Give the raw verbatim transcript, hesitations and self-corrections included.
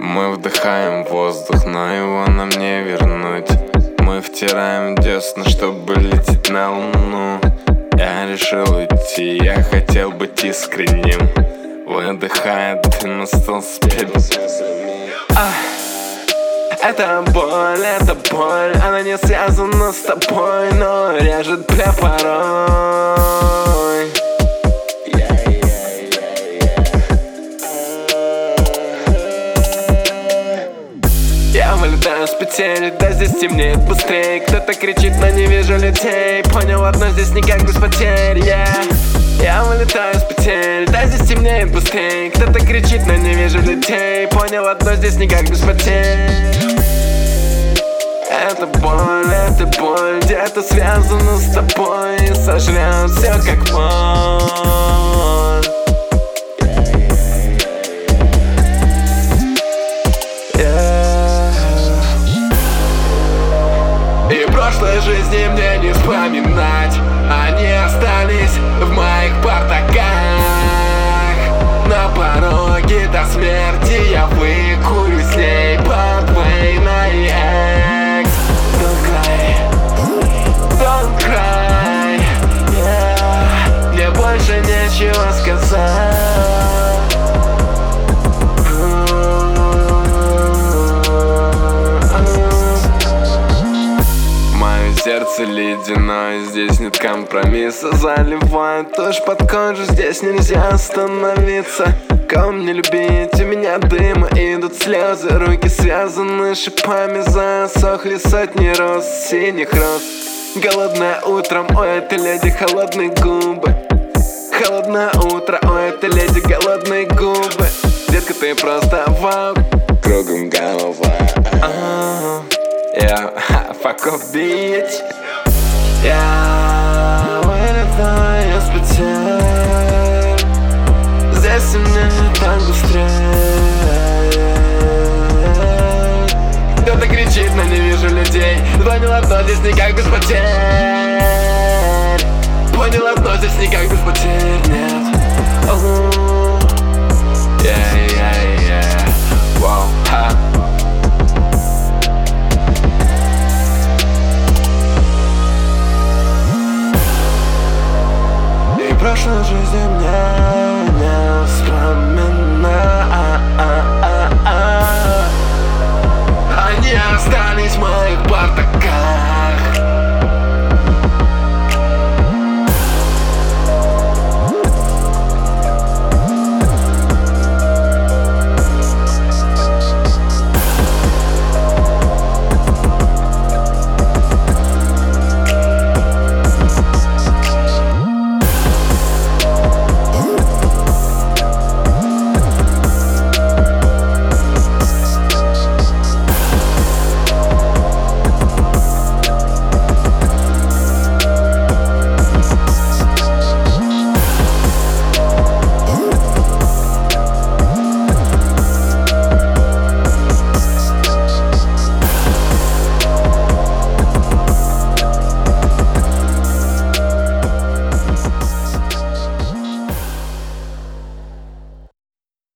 Мы вдыхаем воздух, но его нам не вернуть. Мы втираем десны, чтобы лететь на луну. Я решил уйти, я хотел быть искренним. Выдыхая, ты настал спеть. а, Это боль, это боль, она не связана с тобой, но режет прям порой. Я вылетаю с петель, да здесь темнеет быстрее. Кто-то кричит, но не вижу людей. Понял одно, здесь никак без потерь, yeah. Я вылетаю с петель, да здесь темнеет быстрее. Кто-то кричит, но не вижу людей. Понял одно, здесь никак без потерь. Это боль, это боль, где-то связано с тобой. И сожрет все как боль. И прошлой жизни мне не вспоминать, они остались в моих бардаках. На пороге до смерти я выкурю с ней подвойной экс. Don't cry, don't cry, yeah. Мне больше нечего сказать. Сердце ледяное, здесь нет компромисса. Заливает тушь под кожу, здесь нельзя остановиться. Кого мне любить, у меня дыма, идут слезы. Руки связаны шипами, засохли сотни роз, синих роз. Голодное утром, у этой леди холодные губы. Холодное утро, у этой леди голодные губы. Детка, ты просто вау, кругом голова. Я fuck off, bitch. Я вылетаю с петель, здесь у меня так быстрее. Кто-то кричит, но не вижу людей. Понял одно, здесь никак без потерь. Понял одно, здесь никак без потерь, нет.